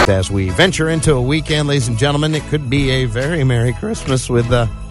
As we venture into a weekend, ladies and gentlemen, it could be a very Merry Christmas with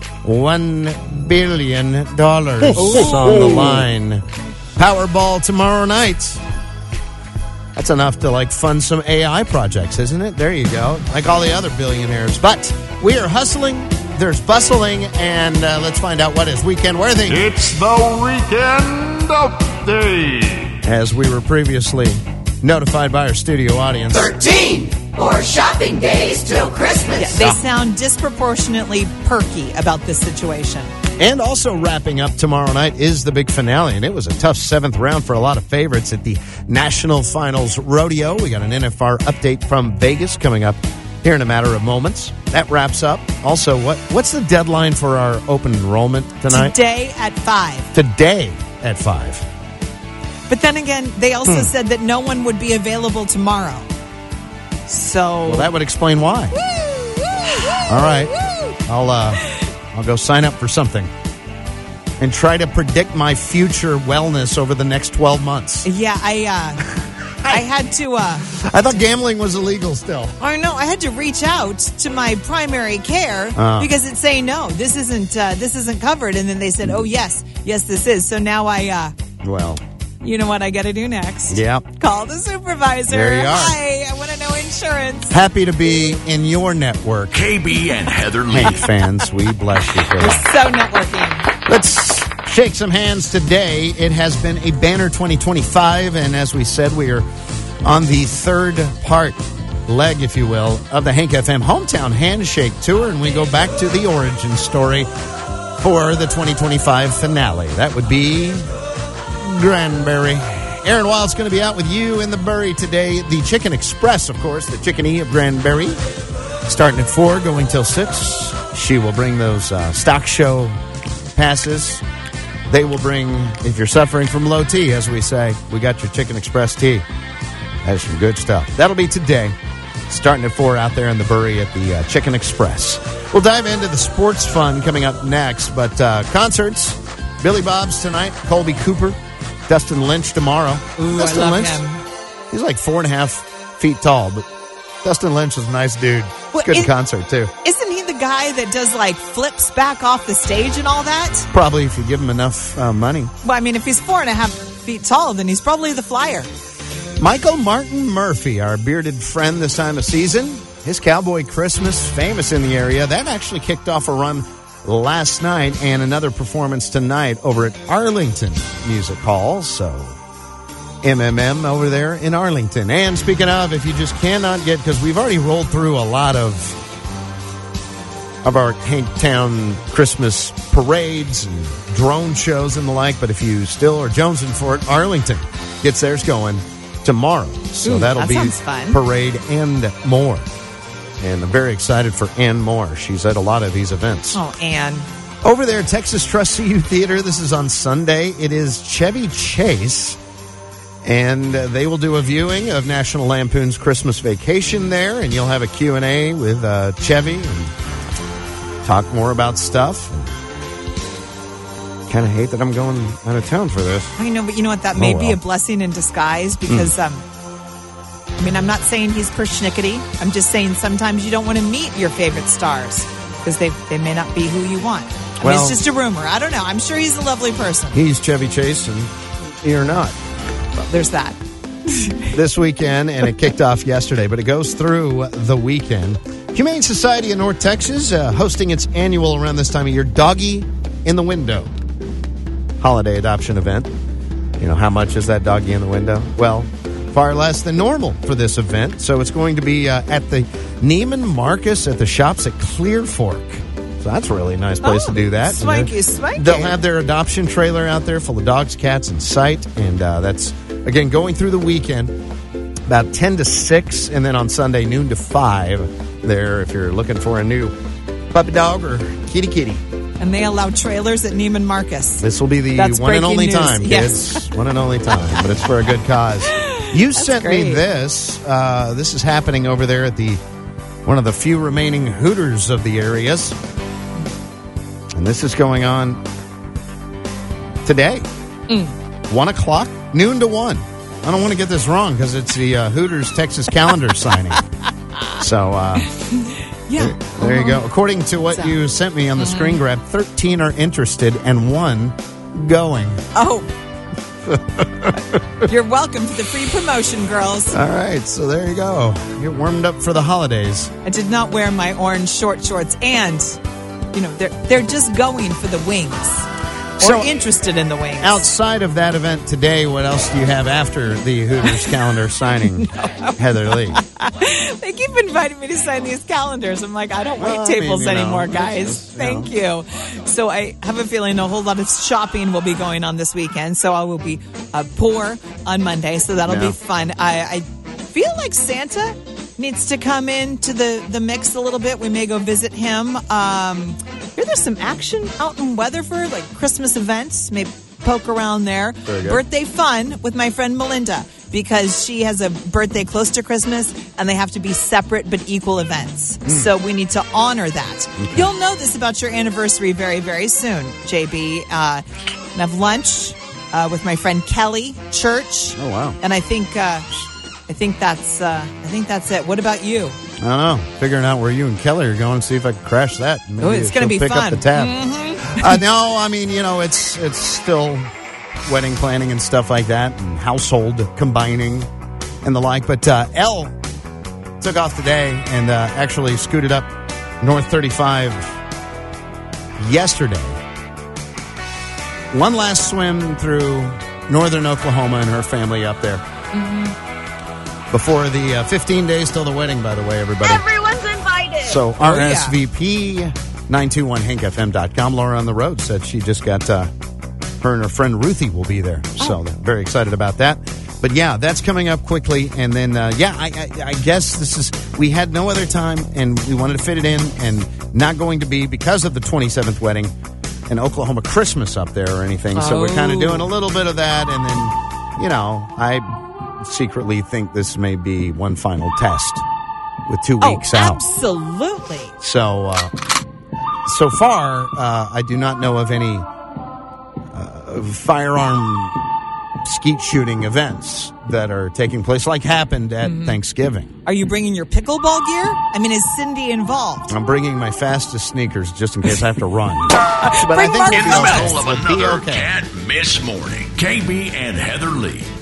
$1 billion on the line. Powerball tomorrow night. That's enough to fund some AI projects, isn't it? There you go. Like all the other billionaires. But we are hustling. There's bustling. And let's find out what is weekend worthy. It's the Weekend Update. As we were previously notified by our studio audience. 13 more shopping days till Christmas. Yeah, they sound disproportionately perky about this situation. And also wrapping up tomorrow night is the big finale. And it was a tough seventh round for a lot of favorites at the National Finals Rodeo. We got an NFR update from Vegas coming up here in a matter of moments. That wraps up. Also, what's the deadline for our open enrollment tonight? Today at 5. Today at 5. But then again, they also said that no one would be available tomorrow. So... Well, that would explain why. All right. I'll go sign up for something and try to predict my future wellness over the next 12 months. Yeah, I had to... I thought gambling was illegal still. I know. I had to reach out to my primary care because it's saying, no, this isn't covered. And then they said, oh, yes, this is. So now Well... You know what I got to do next? Yeah. Call the supervisor. There you are. Hi, I want to know insurance. Happy to be in your network. KB and Heather Lee. Hey, fans, we bless you for We're that. so networking. Let's shake some hands today. It has been a banner 2025, and as we said, we are on the third leg, if you will, of the Hank FM Hometown Handshake Tour, and we go back to the origin story for the 2025 finale. That would be Granbury. Aaron Wild's going to be out with you in the Bury today. The Chicken Express, of course, the Chicken E of Granbury, starting at 4, going till 6. She will bring those stock show passes. They will bring, if you're suffering from low T, as we say, we got your Chicken Express tea. That is some good stuff. That'll be today, starting at 4 out there in the Bury at the Chicken Express. We'll dive into the sports fun coming up next, but concerts, Billy Bob's tonight, Colby Cooper, Dustin Lynch tomorrow. Ooh, Dustin I love Lynch, him. he's like 4.5 feet tall, but Dustin Lynch is a nice dude. Well, good concert, too. Isn't he the guy that does flips back off the stage and all that? Probably if you give him enough money. Well, I mean, if he's 4.5 feet tall, then he's probably the flyer. Michael Martin Murphy, our bearded friend this time of season. His Cowboy Christmas, famous in the area. That actually kicked off a run last night and another performance tonight over at Arlington Music Hall. So, MMM over there in Arlington. And speaking of, if you just cannot get, because we've already rolled through a lot of our Hanktown Christmas parades and drone shows and the like, but if you still are jonesing for it, Arlington gets theirs going tomorrow. So that'll be fun. Parade and more. And I'm very excited for Ann Moore. She's at a lot of these events. Oh, Ann. Over there at Texas Trust CU Theater, this is on Sunday. It is Chevy Chase. And they will do a viewing of National Lampoon's Christmas Vacation there. And you'll have a Q&A with Chevy and talk more about stuff. Kind of hate that I'm going out of town for this. I know, but you know what? That may be a blessing in disguise because, I mean, I'm not saying he's persnickety. I'm just saying sometimes you don't want to meet your favorite stars because they may not be who you want. I mean, it's just a rumor. I don't know. I'm sure he's a lovely person. He's Chevy Chase and you're not. Well, there's that. This weekend, and it kicked off yesterday, but it goes through the weekend. Humane Society of North Texas hosting its annual, around this time of year, Doggy in the Window holiday adoption event. You know, how much is that doggy in the window? Well, far less than normal for this event. So it's going to be at the Neiman Marcus at the shops at Clear Fork. So that's a really nice place to do that. Swanky. They'll have their adoption trailer out there full of dogs, cats, and sight. And that's, again, going through the weekend, about 10 to 6. And then on Sunday, noon to 5 there if you're looking for a new puppy dog or kitty. And they allow trailers at Neiman Marcus. This will be the one and only time, kids. Yes. One and only time, but it's for a good cause. You sent me this. This is happening over there at one of the few remaining Hooters of the areas. And this is going on today. 1 o'clock, noon to 1. I don't want to get this wrong because it's the Hooters Texas calendar signing. So, Yeah. there you go. According to what you sent me on the screen grab, 13 are interested and 1 going. Oh. You're welcome to the free promotion, girls. All right, so there you go. Get warmed up for the holidays. I did not wear my orange short shorts, and they're just going for the wings, or interested in the wings. Outside of that event today, what else do you have after the Hooters calendar signing, Heather Lee? They keep inviting me to sign these calendars. I'm like, I don't wait tables anymore, guys. Thank you. So I have a feeling a whole lot of shopping will be going on this weekend. So I will be poor on Monday. So that'll be fun. I feel like Santa needs to come into the mix a little bit. We may go visit him. There's some action out in Weatherford, like Christmas events. Maybe poke around there. Birthday fun with my friend Melinda, because she has a birthday close to Christmas and they have to be separate but equal events. So we need to honor that. Okay. You'll know this about your anniversary very, very soon, JB. And have lunch with my friend Kelly Church. Oh, wow. And I think that's it. What about you? I don't know. Figuring out where you and Kelly are going, see if I can crash that. Oh, it's going to be pick fun. Up the tab. No, I mean, it's still wedding planning and stuff like that, and household combining and the like. But Elle took off today and actually scooted up North 35 yesterday. One last swim through northern Oklahoma and her family up there. Before the 15 days till the wedding, by the way, everybody. Everyone's invited. So RSVP 921hankfm.com. Laura on the road said she just got her and her friend Ruthie will be there. So they're very excited about that. But yeah, that's coming up quickly. And then, I guess we had no other time and we wanted to fit it in, and not going to be, because of the 27th wedding, an Oklahoma Christmas up there or anything. So we're kind of doing a little bit of that. And then, I secretly think this may be one final test with 2 weeks out. Absolutely. So far, I do not know of any firearm skeet shooting events that are taking place, like happened at Thanksgiving. Are you bringing your pickleball gear? I mean, is Cindy involved? I'm bringing my fastest sneakers just in case I have to run. But in the middle of another can't miss morning, KB and Heather Lee.